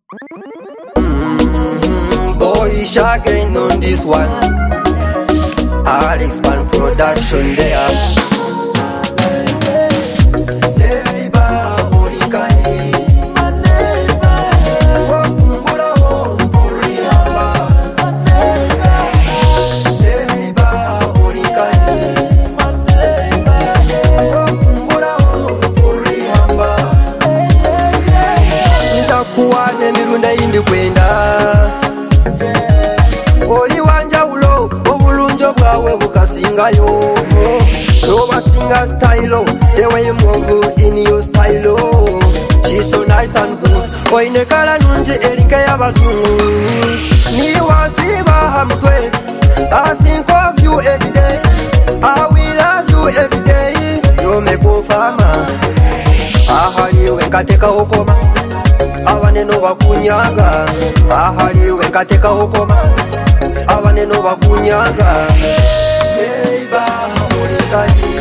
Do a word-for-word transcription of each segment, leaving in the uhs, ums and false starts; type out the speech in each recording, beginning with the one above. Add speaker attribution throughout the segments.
Speaker 1: Mm-hmm. Boy Shaggy on this one. Alex Pan Production there. Kuwane mirunda indi kwenda oli wanjawulo obulunjo bwawe bukasingayo nobasinga stylo the way you move in your stylo. She's so nice and good oine kala nungi erinka y'abazungu niwasiba hamutwe. I think of you every day, I will love you every day. You make me fama ahaliwe nkateka okoma abaneno bakunyaga ahaliwe nkateka okoma abaneno bakunyaga. Neiba olikayi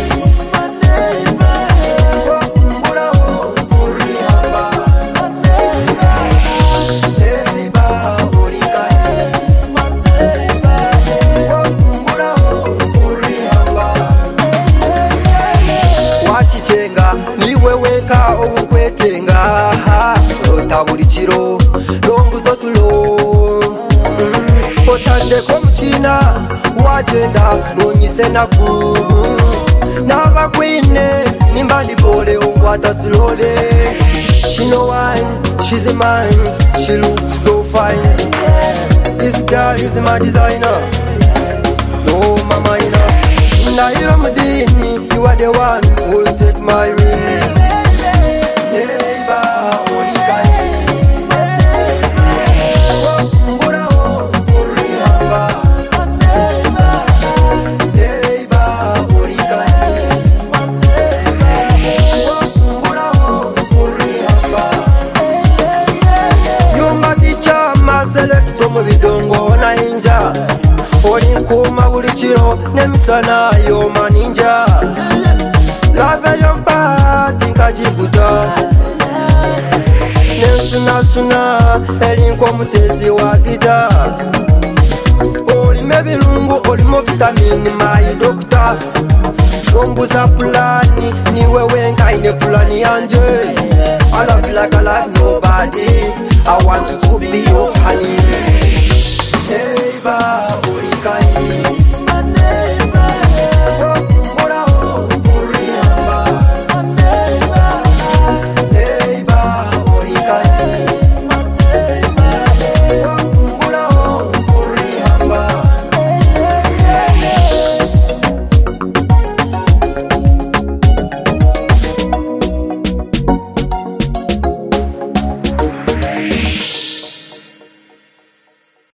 Speaker 1: wachichenga niwe weka obukwetenga lota buli kiro lombuzo tulo otandeko mukina wagenda nonyise naku n'abakwine nimba ndibole onkwata silole. She know wine, she's mine, she looks so fine. This girl is my designer, no mama ina. Naira Madini, you are the one who will take my ring. Selecto mu bidongo na inja oli nkuma buli kiro n'emisana yo maninja. Lave yompati nkagikuta nensunasuna erinko mutezi wa gita. Olime birungu olimo vitamini my doctor. Ombuza pulani niwe wenkaine pulani yanje. I love you like I love nobody. I want you to be your honey. Hey, bye.